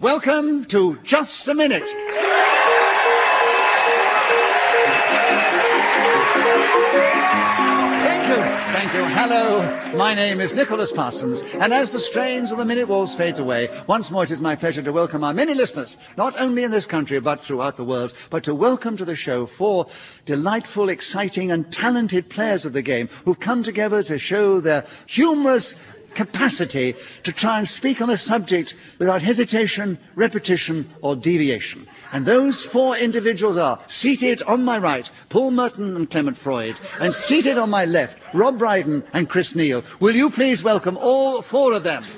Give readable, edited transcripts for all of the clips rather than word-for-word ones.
Welcome to Just a Minute. Thank you. Hello, my name is Nicholas Parsons, and as the strains of the Minute Waltz fades away, once more it is my pleasure to welcome our many listeners, not only in this country but throughout the world, but to welcome to the show four delightful, exciting and talented players of the game who've come together to show their humorous capacity to try and speak on a subject without hesitation, repetition or deviation. And those four individuals are seated on my right, Paul Merton and Clement Freud, and seated on my left, Rob Brydon and Chris Neal. Will you please welcome all four of them?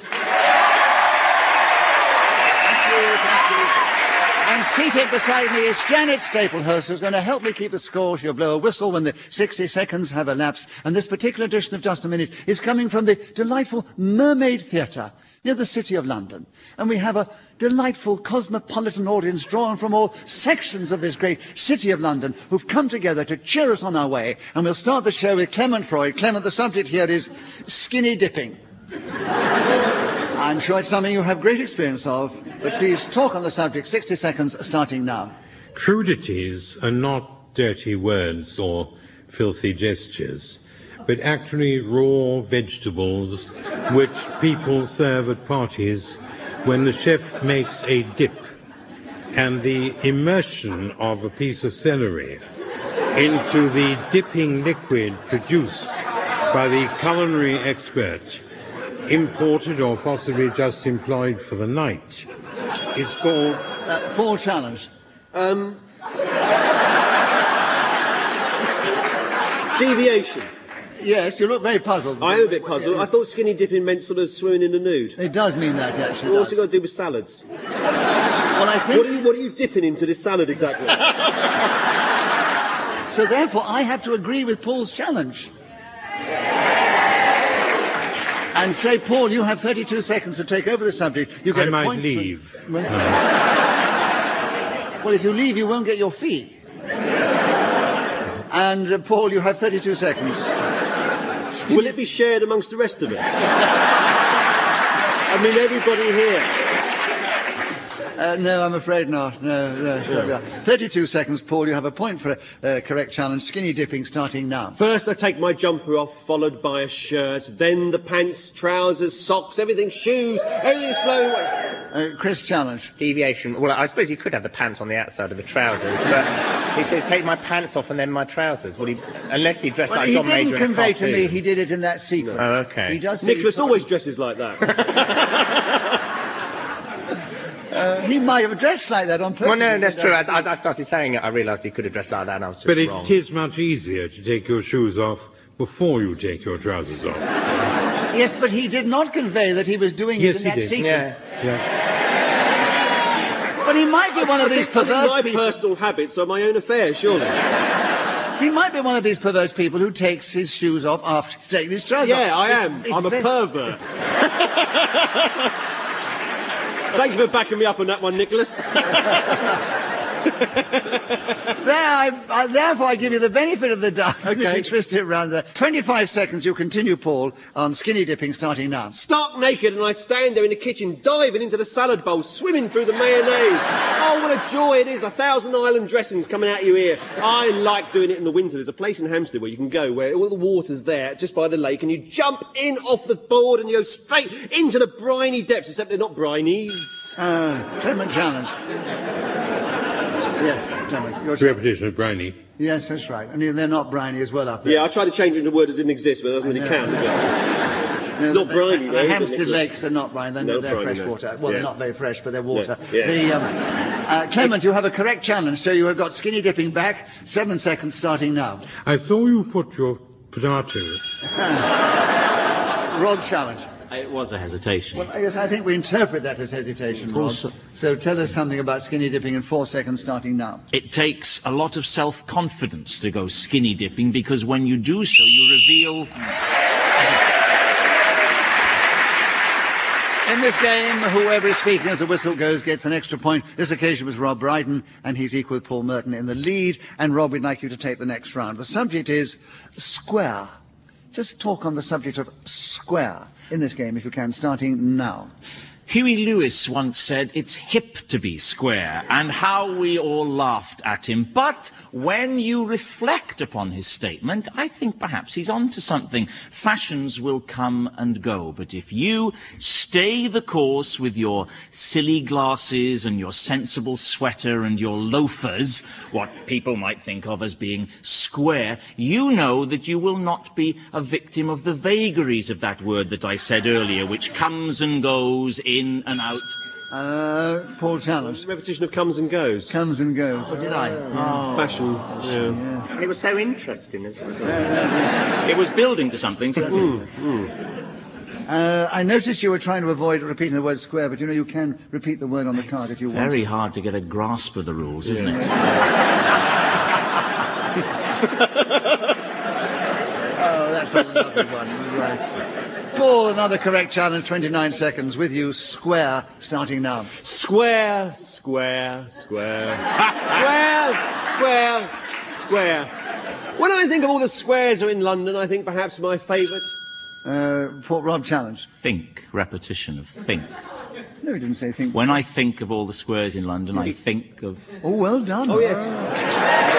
And seated beside me is Janet Staplehurst, who's going to help me keep the score. She'll blow a whistle when the 60 seconds have elapsed. And this particular edition of Just a Minute is coming from the delightful Mermaid Theatre near the City of London. And we have a delightful cosmopolitan audience drawn from all sections of this great City of London who've come together to cheer us on our way. And we'll start the show with Clement Freud. Clement, the subject here is skinny dipping. I'm sure it's something you have great experience of, but please talk on the subject. 60 seconds starting now. Crudities are not dirty words or filthy gestures, but actually raw vegetables which people serve at parties when the chef makes a dip, and the immersion of a piece of celery into the dipping liquid produced by the culinary expert, imported or possibly just employed for the night, is called... Paul Challenge. Deviation. Yes, you look very puzzled. I am a bit puzzled. I thought skinny dipping meant sort of swimming in the nude. It does mean that, actually. What's it got to do with salads? Well, I think... What are you dipping into this salad exactly? So therefore, I have to agree with Paul's challenge. And say, Paul, you have 32 seconds to take over the subject. You get I a might point leave. Well, if you leave, you won't get your fee. And, Paul, you have 32 seconds. Will it be shared amongst the rest of us? I mean, everybody here. No, I'm afraid not. No. 32 seconds, Paul. You have a point for a correct challenge. Skinny dipping starting now. First, I take my jumper off, followed by a shirt. Then the pants, trousers, socks, everything, shoes, everything's flown away. Chris, challenge. Deviation. Well, I suppose you could have the pants on the outside of the trousers, but he said take my pants off and then my trousers. Well, unless he dressed like John Major in a He didn't convey to me cartoon. he did it in that sequence. Oh, okay. He does. Nicholas always dresses like that. He might have dressed like that on purpose. Well, no, that's true. As I started saying it, I realised he could have dressed like that, and I was just But wrong. it is much easier to take your shoes off before you take your trousers off. Yes, but he did not convey that he was doing it in that sequence. Yeah. But he might be one of these perverse My people. personal habits are my own affair, surely. He might be one of these perverse people who takes his shoes off after he's taken his trousers off. Yeah, I am. I'm a pervert. Thank you for backing me up on that one, Nicholas. Therefore, I give you the benefit of the doubt. Okay. You twist it around there. 25 seconds, you continue, Paul, on skinny dipping starting now. Stark naked, and I stand there in the kitchen, diving into the salad bowl, swimming through the mayonnaise. Oh, what a joy it is. 1,000 island dressings coming out your ear. I like doing it in the winter. There's a place in Hampstead where you can go, where all the water's there, just by the lake, and you jump in off the board and you go straight into the briny depths, except they're not briny. Clement challenge. Yes, Clement. Your challenge. Repetition of briny. Yes, that's right. And they're not briny as well up there. Yeah, I tried to change it into a word that didn't exist, but it doesn't really count, does it? It's not briny, though, is it, Hampstead Nicholas? Lakes are not briny. They're briny, fresh no. water. Well, Yeah. they're not very fresh, but they're water. Yeah. Clement, you have a correct challenge, so you have got skinny dipping back. 7 seconds starting now. I saw you put your potatoes. Rob challenge. It was a hesitation. Well, yes, I think we interpret that as hesitation, Rob. So tell us something about skinny dipping in 4 seconds starting now. It takes a lot of self-confidence to go skinny dipping because when you do so, you reveal... In this game, whoever is speaking as the whistle goes gets an extra point. This occasion was Rob Brydon, and he's equal with Paul Merton in the lead. And Rob, we'd like you to take the next round. The subject is square. Just talk on the subject of square in this game, if you can, starting now. Huey Lewis once said it's hip to be square, and how we all laughed at him. But when you reflect upon his statement, I think perhaps he's on to something. Fashions will come and go, but if you stay the course with your silly glasses and your sensible sweater and your loafers, what people might think of as being square, you know that you will not be a victim of the vagaries of that word that I said earlier, which comes and goes, in and out. Paul Challenge. Repetition of comes and goes. Comes and goes. Did I? Oh. Fashion. Yeah. And it was so interesting as well. It was building to something, certainly. I noticed you were trying to avoid repeating the word square, but you know you can repeat the word on the card if you want. Very hard to get a grasp of the rules, isn't it? Oh, that's a lovely one. Right. Paul, another correct challenge, 29 seconds with you. Square, starting now. Square, square, square. Square, square. When I think of all the squares that are in London, I think perhaps my favourite... Paul, Rob Challenge. Think, repetition of think. No, he didn't say think. When I think of all the squares in London, I think of... Oh, well done. Oh, yes.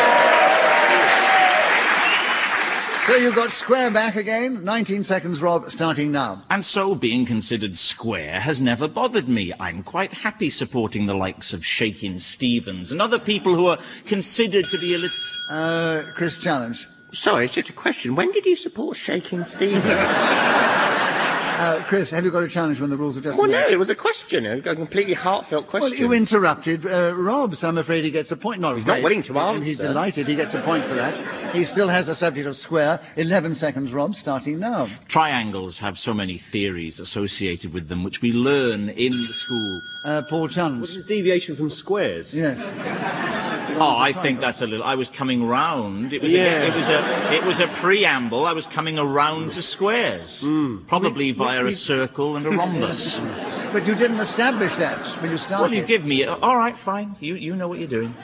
So you've got square back again. 19 seconds, Rob, starting now. And so being considered square has never bothered me. I'm quite happy supporting the likes of Shakin' Stevens and other people who are considered to be a little... Chris Challenge. Sorry, it's just a question. When did you support Shakin' Stevens? Chris, have you got a challenge when the rules are just... Well, no, it was a question, a completely heartfelt question. Well, you interrupted Rob, so I'm afraid he gets a point. He's not willing to answer. He's delighted he gets a point for that. He still has the subject of square. 11 seconds, Rob, starting now. Triangles have so many theories associated with them, which we learn in the school. Paul Challenge. What is deviation from squares? Yes. Oh, I think that's a little... I was coming round. It was a preamble. I was coming around to squares. Probably via a circle and a rhombus. But you didn't establish that when you started. Well, you give me... all right, fine. You know what you're doing.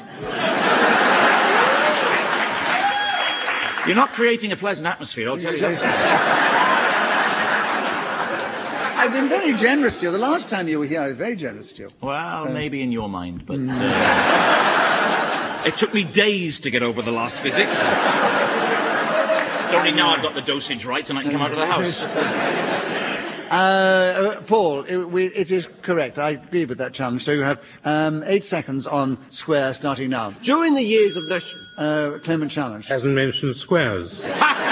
You're not creating a pleasant atmosphere, I'll tell you that. I've been very generous to you. The last time you were here, I was very generous to you. Well, maybe in your mind, but... it took me days to get over the last visit. It's only now I've got the dosage right and I can come out of the house. Paul, it is correct. I agree with that challenge. So you have 8 seconds on square starting now. During the years of national... Clement Challenge. Hasn't mentioned squares.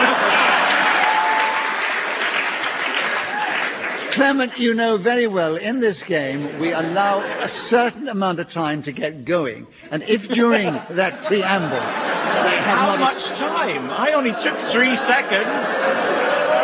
Clement, you know very well, in this game, we allow a certain amount of time to get going. And if during that preamble they have How not... much time? I only took 3 seconds.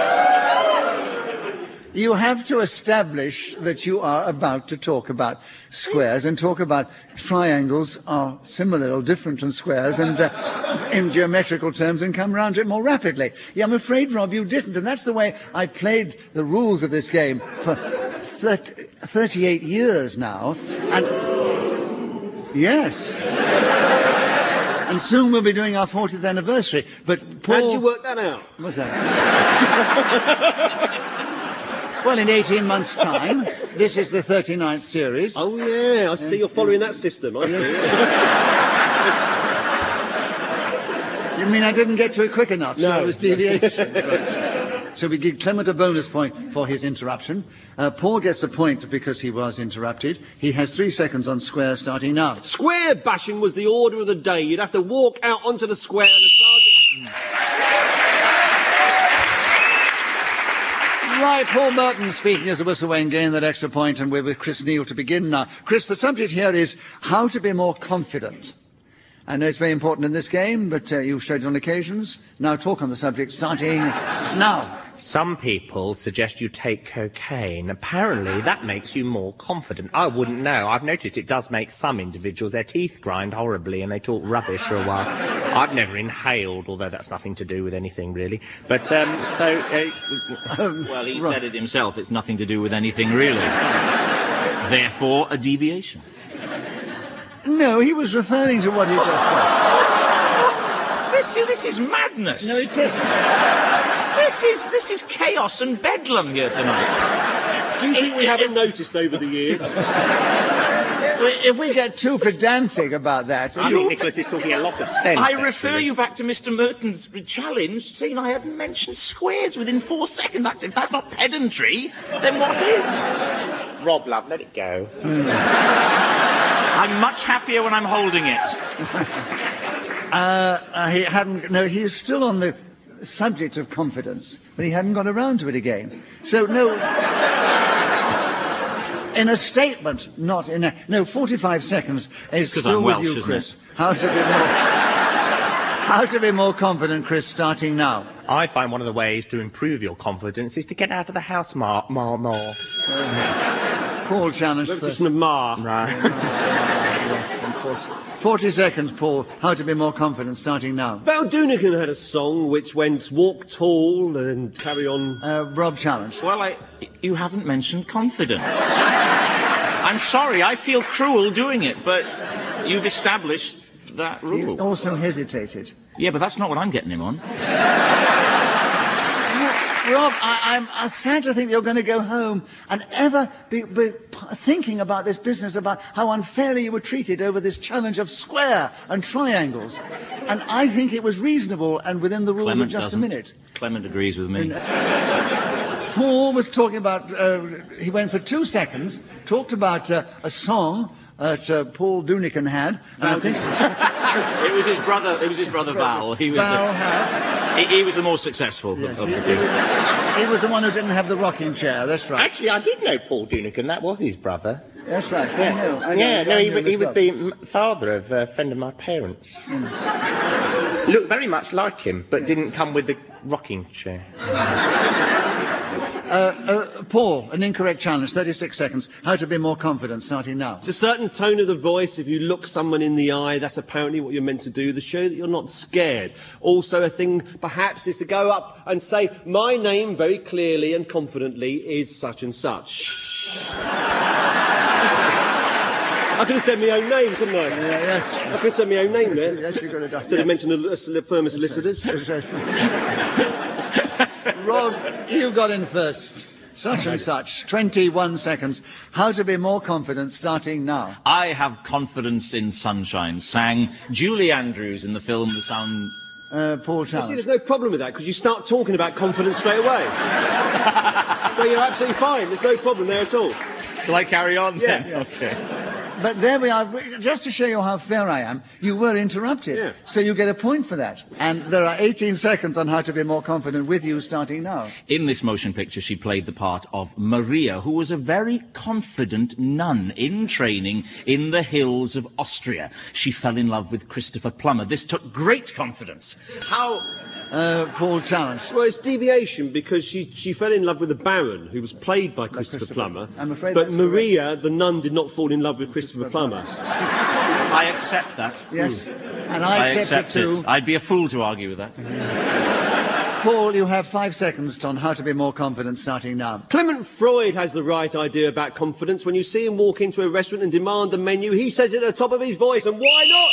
You have to establish that you are about to talk about squares and talk about triangles are similar or different from squares and in geometrical terms and come round to it more rapidly. Yeah, I'm afraid, Rob, you didn't. And that's the way I played the rules of this game for 38 years now. And yes. And soon we'll be doing our 40th anniversary. But Paul... How did you work that out? What's that? Well, in 18 months' time, this is the 39th series. Oh, yeah, I see you're following that system. I see. You mean I didn't get to it quick enough, so No. it was deviation? Right. So we give Clement a bonus point for his interruption. Paul gets a point because he was interrupted. He has 3 seconds on square starting now. Square bashing was the order of the day. You'd have to walk out onto the square and the sergeant... Right, Paul Merton speaking as a Whistlewayne gained that extra point, and we're with Chris Neal to begin now. Chris, the subject here is how to be more confident. I know it's very important in this game, but you've showed it on occasions. Now talk on the subject, starting now. Some people suggest you take cocaine. Apparently, that makes you more confident. I wouldn't know. I've noticed it does make some individuals, their teeth grind horribly and they talk rubbish for a while. I've never inhaled, although that's nothing to do with anything, really. But, Well, he said it himself. It's nothing to do with anything, really. Therefore, a deviation. No, he was referring to what he just said. This is madness. No, it isn't. This is chaos and bedlam here tonight. Do you think we haven't noticed over the years? If we get too pedantic about that... I think Nicholas is talking a lot of sense. I refer actually. you back to Mr. Merton's challenge, saying I hadn't mentioned squares within 4 seconds. If that's not pedantry, then what is? Rob, love, let it go. I'm much happier when I'm holding it. He hadn't... No, he was still on the subject of confidence, but he hadn't got around to it again. So, no... In a statement, not in a... No, 45 seconds is still I'm with Welsh, you, isn't Chris. it? How to be more confident, Chris, starting now. I find one of the ways to improve your confidence is to get out of the house more. Paul challenged first. Repetition of Ma. Right. Yes, unfortunately. 40 seconds, Paul. How to be more confident, starting now. Val Doonican had a song which went walk tall and carry on. Rob challenge. Well, you haven't mentioned confidence. I'm sorry, I feel cruel doing it, but you've established that He rule. also hesitated. Yeah, but that's not what I'm getting him on. Rob, I'm sad to think you're going to go home and ever be thinking about this business, about how unfairly you were treated over this challenge of square and triangles. And I think it was reasonable and within the rules Clement of just doesn't. a minute. Clement agrees with me. Paul was talking about, he went for 2 seconds, talked about a song that Paul Doonican had, and I think It was his brother Val. He was Val had. he was the more successful Yes, of the two. he was the one who didn't have the rocking chair, that's right. Actually, I did know Paul Doonican. That was his brother. That's right, I know. I He knew was as the father of a friend of my parents. Looked very much like him, but didn't come with the rocking chair. Paul, an incorrect challenge, 36 seconds. How to be more confident, starting now. It's a certain tone of the voice. If you look someone in the eye, that's apparently what you're meant to do, to show that you're not scared. Also, a thing perhaps is to go up and say, my name very clearly and confidently is such and such. I could have said my own name, couldn't I? Yes. I could have said my own name there. Yes, you could have done. Instead of mentioning a firm of solicitors. Rob, you got in first. Such and such. 21 seconds. How to be more confident, starting now. I have confidence in sunshine, sang Julie Andrews in the film The Sound. Paul See, challenge. there's no problem with that because you start talking about confidence straight away. So you're absolutely fine. There's no problem there at all. Shall I carry on then? Yeah. Okay. But there we are. Just to show you how fair I am, you were interrupted. Yeah. So you get a point for that. And there are 18 seconds on how to be more confident with you, starting now. In this motion picture, she played the part of Maria, who was a very confident nun in training in the hills of Austria. She fell in love with Christopher Plummer. This took great confidence. How... Paul challenge. Well, it's deviation because she fell in love with the Baron, who was played by Christopher Plummer. I'm afraid but that's Maria, the nun, did not fall in love with Christopher Plummer. I accept that. Yes. And I accept it too. I'd be a fool to argue with that. Paul, you have 5 seconds on how to be more confident, starting now. Clement Freud has the right idea about confidence. When you see him walk into a restaurant and demand a menu, he says it at the top of his voice, and why not?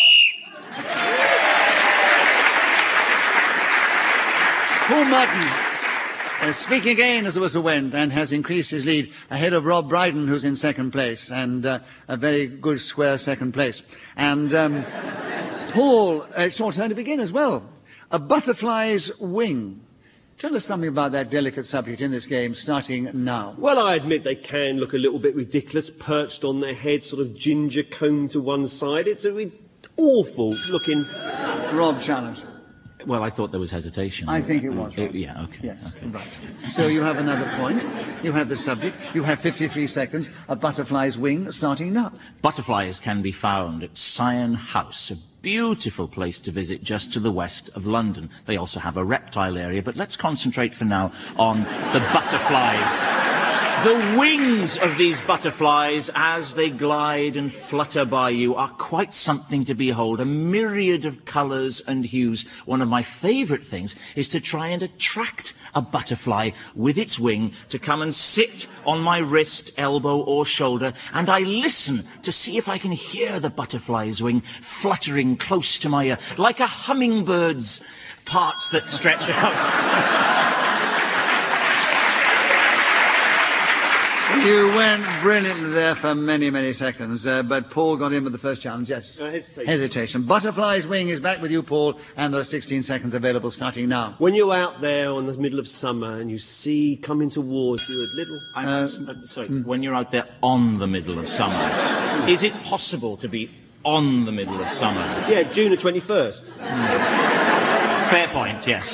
Paul Martin speaking again as the whistle went and has increased his lead ahead of Rob Brydon, who's in second place, and a very good square second place. And Paul, it's your turn to begin as well. A butterfly's wing. Tell us something about that delicate subject in this game, starting now. Well, I admit they can look a little bit ridiculous, perched on their head, sort of ginger comb to one side. It's a awful looking... Rob challenge. Well, I thought there was hesitation. I think it was, Rob. Yeah, okay. Yes, Okay. right. So you have another point. You have the subject. You have 53 seconds. A butterfly's wing, starting now. Butterflies can be found at Syon House, a beautiful place to visit just to the west of London. They also have a reptile area, but let's concentrate for now on the butterflies. The wings of these butterflies, as they glide and flutter by you, are quite something to behold. A myriad of colours and hues. One of my favourite things is to try and attract a butterfly with its wing to come and sit on my wrist, elbow or shoulder, and I listen to see if I can hear the butterfly's wing fluttering close to my ear, like a hummingbird's parts that stretch out. You went brilliantly there for many, many seconds, but Paul got in with the first challenge, yes. Hesitation. Butterfly's Wing is back with you, Paul, and there are 16 seconds available starting now. When you're out there in the middle of summer and you see coming towards you a little... Sorry, when you're out there on the middle of summer, is it possible to be on the middle of summer? Yeah, June the 21st. Fair point, yes.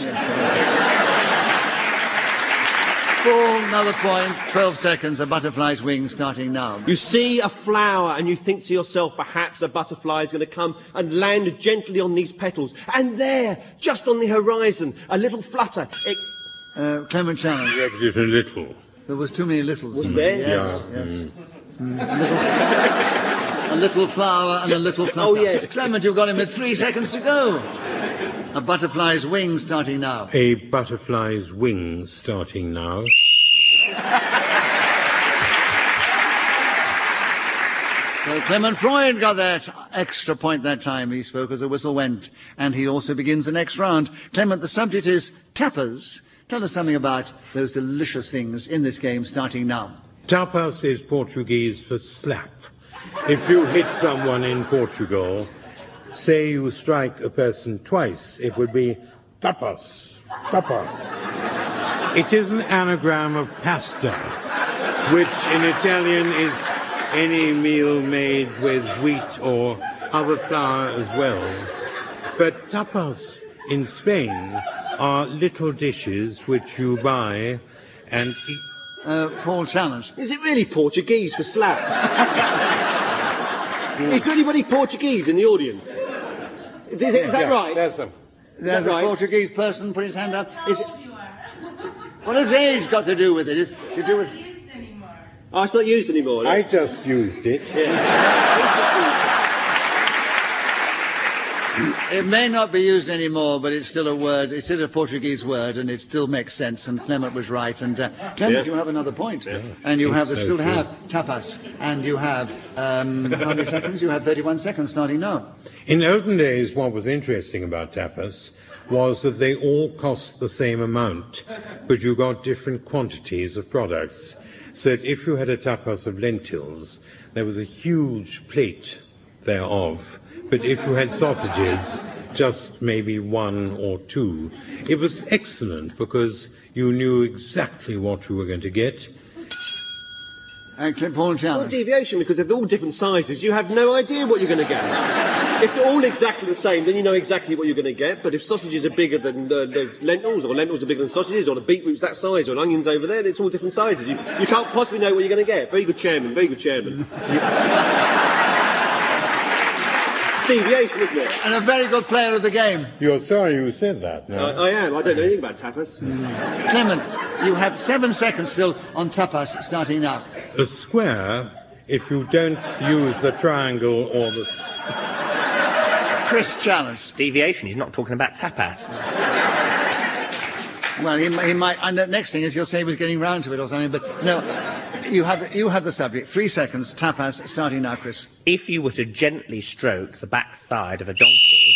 Paul, another point, 12 seconds, a butterfly's wing starting now. You see a flower and you think to yourself, perhaps a butterfly is going to come and land gently on these petals. And there, just on the horizon, a little flutter. Clement Challenge. Just a little. There was too many littles. Was there? Yes, yes. A little flower and a little flutter. Oh, yes. Clement, you've got him with 3 seconds to go. A butterfly's wing starting now. A butterfly's wing starting now. So Clement Freud got that extra point that time. He spoke as the whistle went. And he also begins the next round. Clement, the subject is tapas. Tell us something about those delicious things in this game starting now. Tapas is Portuguese for slap. If you hit someone in Portugal, say you strike a person twice, it would be tapas, tapas. It is an anagram of pasta, which in Italian is any meal made with wheat or other flour as well. But tapas in Spain are little dishes which you buy and eat. Paul Challenge. Is it really Portuguese for slap? Is there anybody Portuguese in the audience? Is that right? There's a There's a Portuguese person put his hand up. Is it... What has age got to do with it? Is to do with... Oh, it's not used anymore. I just used it. It may not be used anymore, but it's still a word. It's still a Portuguese word, and it still makes sense. And Clement was right. And Clement, you have another point. And you have still have tapas. And you have how many seconds? You have 31 seconds starting now. In olden days, what was interesting about tapas was that they all cost the same amount, but you got different quantities of products. So that if you had a tapas of lentils, there was a huge plate thereof. But if you had sausages, just maybe 1 or 2. It was excellent because you knew exactly what you were going to get. Actually, Paul Challenge. Well, deviation, because if they're all different sizes, you have no idea what you're going to get. If they're all exactly the same, then you know exactly what you're going to get. But if sausages are bigger than lentils, or lentils are bigger than sausages, or the beetroot's that size, or an onion's over there, it's all different sizes. You can't possibly know what you're going to get. Very good chairman, very good chairman. Deviation, isn't it? And a very good player of the game. You're sorry you said that, no? I am. I don't know anything about tapas. Clement, you have 7 seconds still on tapas starting now. A square, if you don't use the triangle or the... Chris Challenge. Deviation, he's not talking about tapas. Well, he might... And the next thing is he'll say he was getting round to it or something, but no... You have the subject. 3 seconds. Tapas starting now, Chris. If you were to gently stroke the backside of a donkey...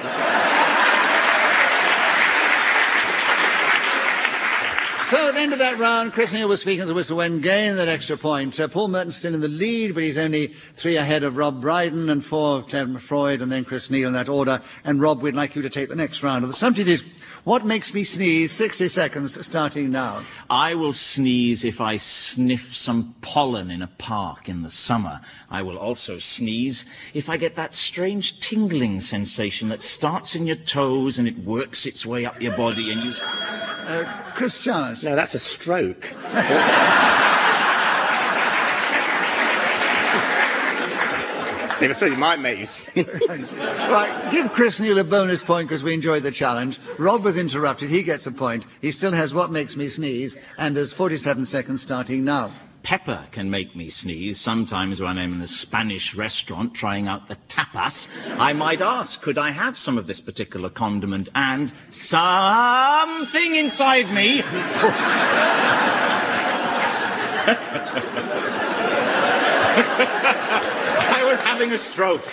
So at the end of that round, Chris Neal was speaking as a whistle when gained that extra point. Paul Merton's still in the lead, but he's only 3 ahead of Rob Brydon and 4 Clement Freud and then Chris Neal in that order. And Rob, we'd like you to take the next round. And the subject is, what makes me sneeze? 60 seconds starting now. I will sneeze if I sniff some pollen in a park in the summer. I will also sneeze if I get that strange tingling sensation that starts in your toes and it works its way up your body and you... Chris Challenge. No, that's a stroke. I suppose it might make you sneeze. Right, give Chris Neal a bonus point because we enjoyed the challenge. Rob was interrupted. He gets a point. He still has what makes me sneeze, and there's 47 seconds starting now. Pepper can make me sneeze. Sometimes when I'm in a Spanish restaurant trying out the tapas, I might ask, could I have some of this particular condiment? And something inside me... I was having a stroke.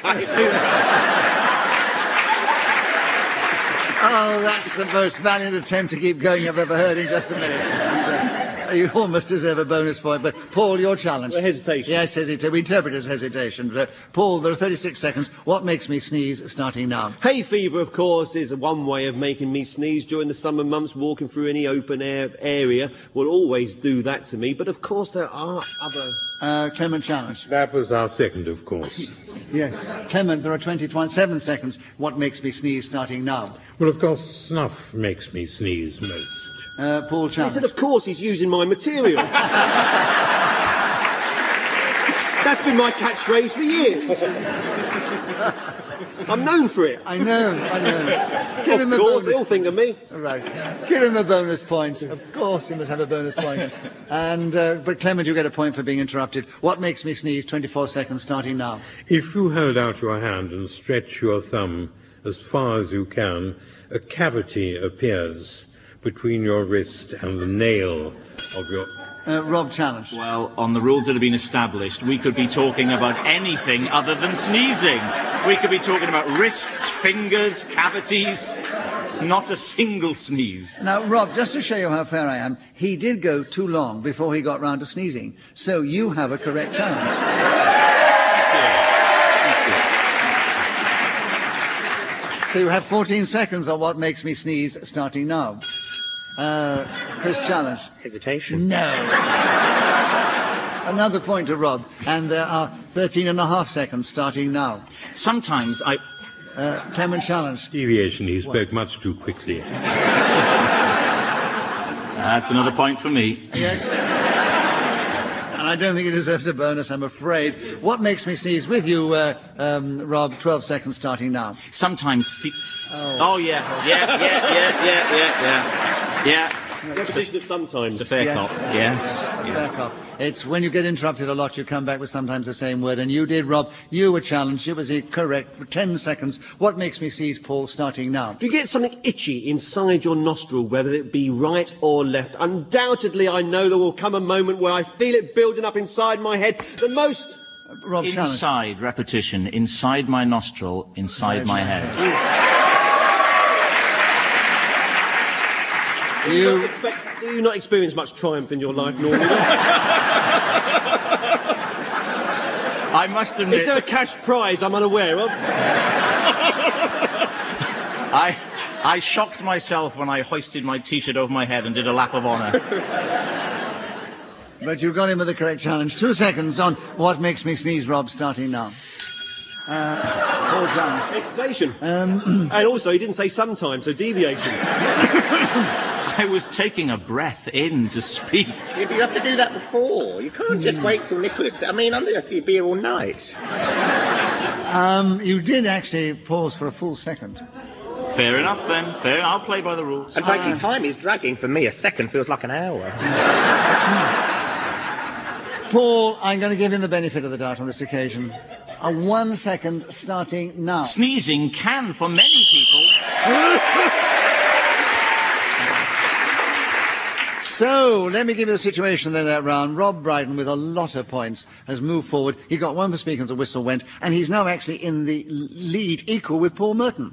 Oh, that's the most valiant attempt to keep going I've ever heard in just a minute. You almost deserve a bonus point, but Paul, your challenge. Hesitation. Yes, hesitation. We interpret it as hesitation. Paul, there are 36 seconds. What makes me sneeze starting now? Hay fever, of course, is one way of making me sneeze during the summer months. Walking through any open air area will always do that to me. But of course, there are other. Clement challenge. That was our second, of course. Yes. Clement, there are 27 seconds. What makes me sneeze starting now? Well, of course, snuff makes me sneeze most. Paul I challenge. said, of course, he's using my material. That's been my catchphrase for years. I'm known for it. I know. Give him Of a course, bonus. they all think of me. Right. Give him a bonus point. Of course, he must have a bonus point. And but Clement, you get a point for being interrupted. What makes me sneeze? 24 seconds starting now. If you hold out your hand and stretch your thumb as far as you can, a cavity appears between your wrist and the nail of your... Rob challenge. Well, on the rules that have been established, we could be talking about anything other than sneezing. We could be talking about wrists, fingers, cavities, not a single sneeze. Now, Rob, just to show you how fair I am, he did go too long before he got round to sneezing. So you have a correct challenge. So you have 14 seconds on what makes me sneeze starting now. Chris challenge. Hesitation. No. Another point to Rob. And there are 13 and a half seconds starting now. Sometimes I... Clement challenge. Deviation, he spoke much too quickly. That's another point for me. Yes. And I don't think it deserves a bonus, I'm afraid. What makes me sneeze with you, Rob? 12 seconds starting now. Sometimes... Yeah. Repetition of sometimes. The fair Yes. cop. Yes. Fair cop. It's when you get interrupted a lot, you come back with sometimes the same word. And you did, Rob. You were challenged. It was correct for 10 seconds. What makes me sneeze, Paul, starting now? If you get something itchy inside your nostril, whether it be right or left, undoubtedly I know there will come a moment where I feel it building up inside my head. The most... Rob challenge. Inside, repetition, inside my nostril, inside my head. Do you not experience much triumph in your life normally? I must admit... Is there a cash prize I'm unaware of? I shocked myself when I hoisted my T-shirt over my head and did a lap of honour. But you got him with the correct challenge. 2 seconds on what makes me sneeze, Rob, starting now. Paul challenge. Hesitation. And also, he didn't say sometimes, so deviation. I was taking a breath in to speak. Yeah, but you have to do that before. You can't just wait till Nicholas... I mean, I'm going to see you be here all night. You did actually pause for a full second. Fair enough, then. Fair. I'll play by the rules. And frankly, time is dragging. For me, a second feels like an hour. Paul, I'm going to give him the benefit of the doubt on this occasion. 1 second starting now. Sneezing can, for many people... So, let me give you the situation then that round. Rob Brydon, with a lot of points, has moved forward. He got one for speaking as the whistle went, and he's now actually in the lead, equal with Paul Merton.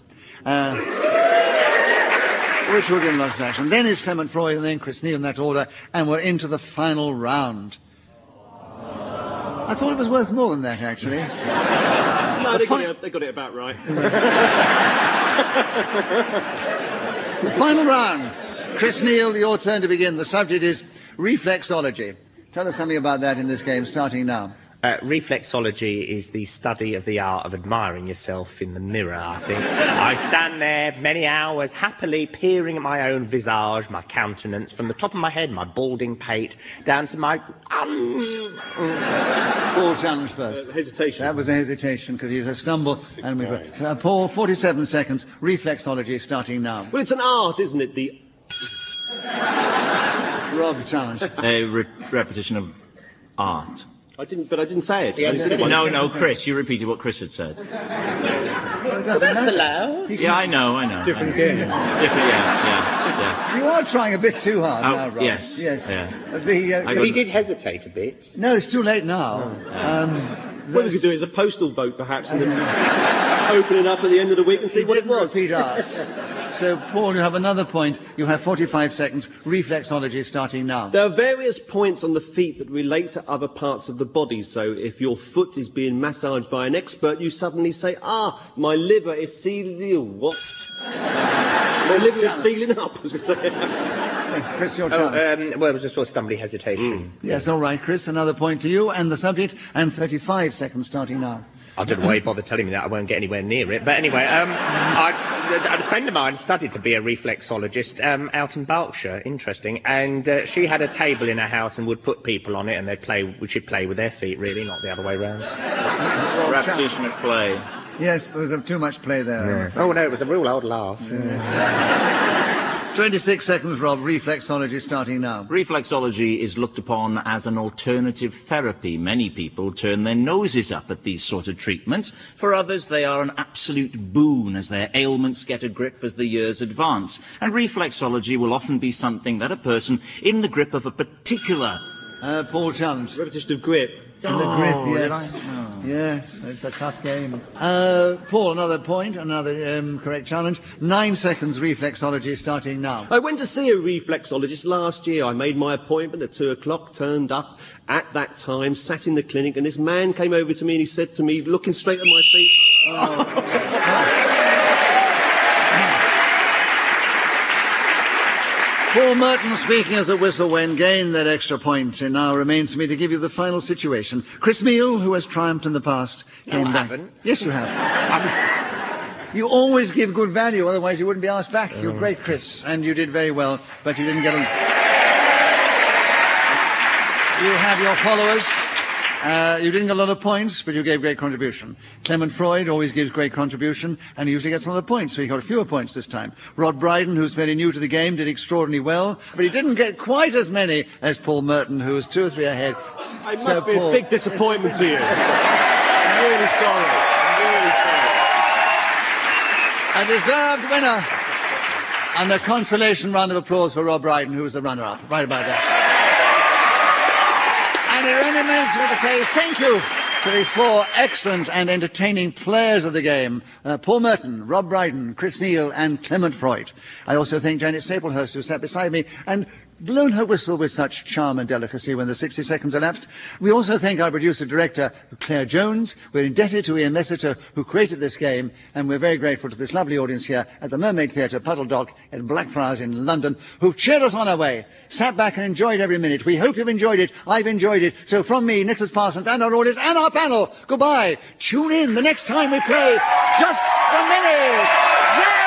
Which will give him lots of action. Then is Clement Freud, and then Chris Neal in that order, and we're into the final round. I thought it was worth more than that, actually. No, they got it about right. The final round. Chris Neal, your turn to begin. The subject is reflexology. Tell us something about that in this game, starting now. Reflexology is the study of the art of admiring yourself in the mirror, I think. I stand there many hours happily peering at my own visage, my countenance, from the top of my head, my balding pate, down to my... Paul challenge first. Hesitation. That was a hesitation, because he's a stumble. And we've got, Paul, 47 seconds. Reflexology starting now. Well, it's an art, isn't it? The... Rob challenge. A repetition of art. I didn't say it. No, Chris, you repeated what Chris had said. That's allowed. Yeah, I know. Different game. Different, yeah. You are trying a bit too hard now, Rob. Yes. Yeah. He did hesitate a bit. No, it's too late now. What we could do is a postal vote, perhaps, and then open it up at the end of the week and see what it was. Repeat arts. So, Paul, you have another point. You have 45 seconds. Reflexology starting now. There are various points on the feet that relate to other parts of the body. So if your foot is being massaged by an expert, you suddenly say, my liver is sealing... What? My liver is sealing up, I was going to say. Chris, your challenge. Well, it was just sort of stumbly hesitation. Yes, all right, Chris. Another point to you and the subject, and 35 seconds starting now. I don't know why you bother telling me that. I won't get anywhere near it. But anyway, a friend of mine studied to be a reflexologist out in Berkshire. Interesting. And she had a table in her house and would put people on it, and we should play with their feet, really, not the other way round. Repetition of play. Yes, there was too much play there. Oh, no, it was a real old laugh. 26 seconds, Rob. Reflexology starting now. Reflexology is looked upon as an alternative therapy. Many people turn their noses up at these sort of treatments. For others, they are an absolute boon as their ailments get a grip as the years advance. And reflexology will often be something that a person in the grip of a particular... Paul, challenge. Repetition of grip. In the grip, yes. Yes, it's a tough game. Paul, another point, another correct challenge. 9 seconds, reflexology starting now. I went to see a reflexologist last year. I made my appointment at 2 o'clock, turned up at that time, sat in the clinic, and this man came over to me and he said to me, looking straight at my feet... Paul Merton speaking as a whistle when gained that extra point. It now remains for me to give you the final situation. Chris Meal, who has triumphed in the past, came back. Haven't. Yes, you have. You always give good value, otherwise you wouldn't be asked back. You're great, Chris, and you did very well, but you didn't get You have your followers. You didn't get a lot of points, but you gave great contribution. Clement Freud always gives great contribution, and he usually gets a lot of points, so he got fewer points this time. Rod Brydon, who's very new to the game, did extraordinarily well, but he didn't get quite as many as Paul Merton, who was 2 or 3 ahead. It must be a big disappointment to you. I'm really sorry. I'm really sorry. A deserved winner. And a consolation round of applause for Rob Brydon, who was the runner-up. Right about that. And it only remains me to say thank you to these 4 excellent and entertaining players of the game, Paul Merton, Rob Brydon, Chris Neal and Clement Freud. I also thank Janet Staplehurst, who sat beside me and blown her whistle with such charm and delicacy when the 60 seconds elapsed. We also thank our producer-director, Claire Jones. We're indebted to Ian Messiter, who created this game, and we're very grateful to this lovely audience here at the Mermaid Theatre, Puddle Dock at Blackfriars in London, who've cheered us on our way, sat back and enjoyed every minute. We hope you've enjoyed it. I've enjoyed it. So from me, Nicholas Parsons, and our audience, and our panel, goodbye. Tune in the next time we play Just a Minute. Yeah!